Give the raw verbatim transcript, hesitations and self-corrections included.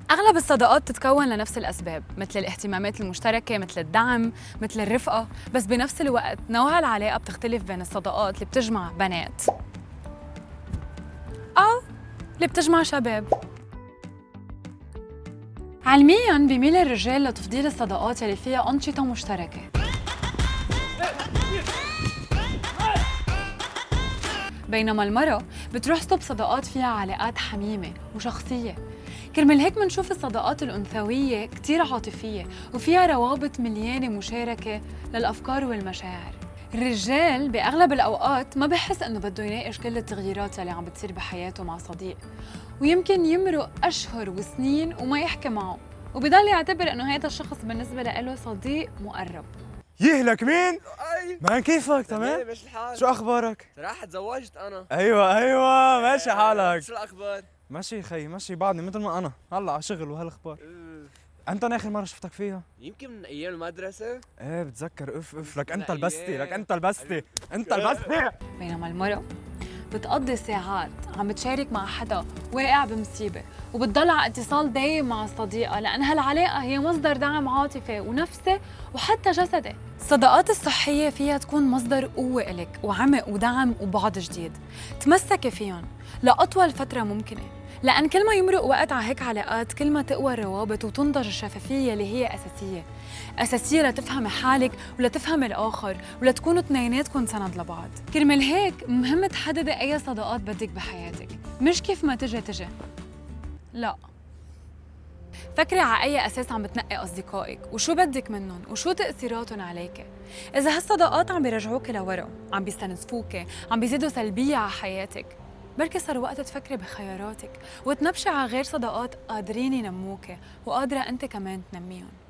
أغلب الصداقات تتكون لنفس الأسباب، مثل الاهتمامات المشتركة، مثل الدعم، مثل الرفقة، بس بنفس الوقت نوع العلاقة بتختلف بين الصداقات اللي بتجمع بنات أو اللي بتجمع شباب. علمياً بيميل الرجال لتفضيل الصداقات اللي فيها أنشطة مشتركة، بينما المرأة بتروح صوب صداقات فيها علاقات حميمة وشخصية. كرمال هيك منشوف الصداقات الأنثوية كتير عاطفية وفيها روابط مليانة مشاركة للأفكار والمشاعر. الرجال بأغلب الأوقات ما بحس إنه بده يناقش كل التغييرات اللي عم بتصير بحياته مع صديق، ويمكن يمرق أشهر وسنين وما يحكي معه، وبضل يعتبر إنه هذا الشخص بالنسبة له صديق مقرب. يهلك مين؟ اي مان كيفك تمام؟ ماشي الحال. شو اخبارك؟ صراحة تزوجت انا. ايوه ايوه ماشي حالك. شو الاخبار؟ ماشي خي ماشي بعدني مثل ما انا هلا على شغل وهالاخبار. أه. انت أنا اخر مره شفتك فيها؟ يمكن من ايام المدرسة. ايه بتذكر اف اف لك انت لا، لبستي إيه. لك انت لبستي انت لبستي. بينما المرأة بتقضي ساعات عم بتشارك مع حدا واقع بمصيبة، وبتضل على اتصال دايم مع الصديقة، لأن هالعلاقة هي مصدر دعم عاطفي ونفسي وحتى جسدي. الصداقات الصحية فيها تكون مصدر قوة إلك وعمق ودعم وبعد جديد، تمسكي فيهم لأطول فترة ممكنة، لأن كل ما يمرق وقت على هيك علاقات كل ما تقوى الروابط وتنضج الشفافية اللي هي أساسية أساسية لتفهمي حالك ولتفهمي الآخر ولتكونوا اثنيناتكم سند لبعض. كرمال هيك مهم تحددي أي صداقات بدك بحياتك، مش كيف ما تجي تجي، لا. فكري على أي أساس عم بتنقي أصدقائك وشو بدك منهم وشو تأثيراتهم عليك. إذا هالصداقات عم بيرجعوك لورا، عم بيستنزفوك، عم بيزيدوا سلبية على حياتك، بركي صار وقت تفكري بخياراتك وتنبشي على غير صداقات قادرين ينموك وقادرة أنت كمان تنميهم.